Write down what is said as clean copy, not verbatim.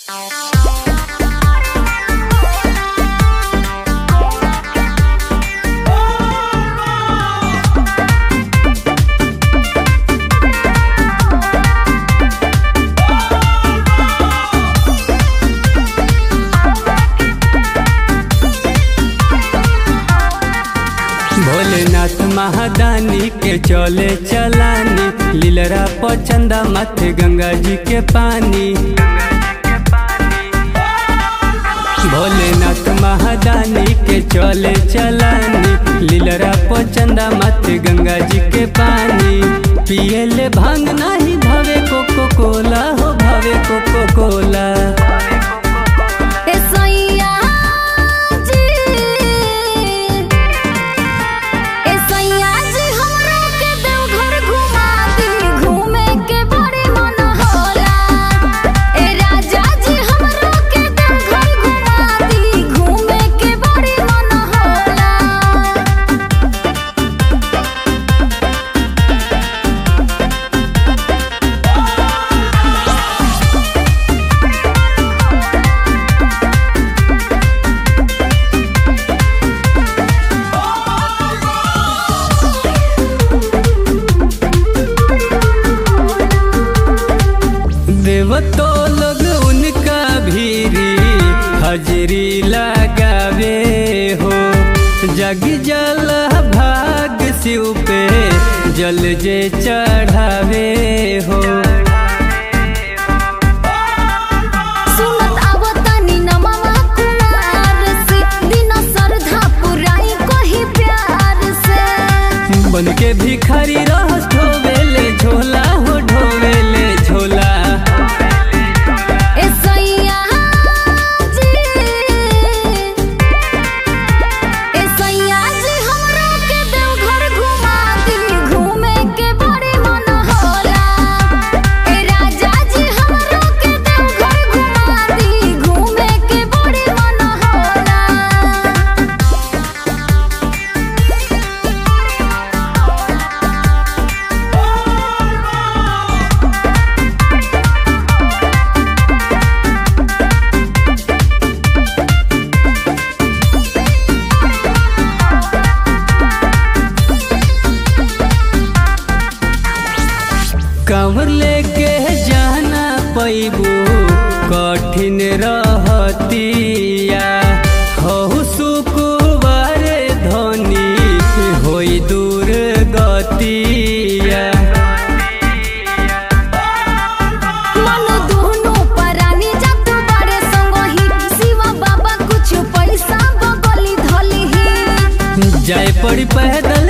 भोलेनाथ महादानी के चले चलानी, लीलरा पचंदा माथे गंगा जी के पानी। भोलेनाथ महादानी के चले चलानी, लीलरा पचंदा माथे गंगा जी के पानी। पियले भांग नहीं भावे कोको कोला, हो भावे कोको कोला। देवतो लोग उनका भीरी हाजिरी लगावे हो, जग जल भाग शिव पे जल जे चढ़ावे हो। बन के भिखारी रह ढोवेले झोला, हो ढोवेले झोला। कांवर लेके जाना पैबू कठिन रहतिया, हो सुकुवार धनी होई दूर गतिया। मन दोनों परानी जात बड़े संगही, शिवा बाबा कुछ पैसा बगली धली ही। जाए पड़ी पैदल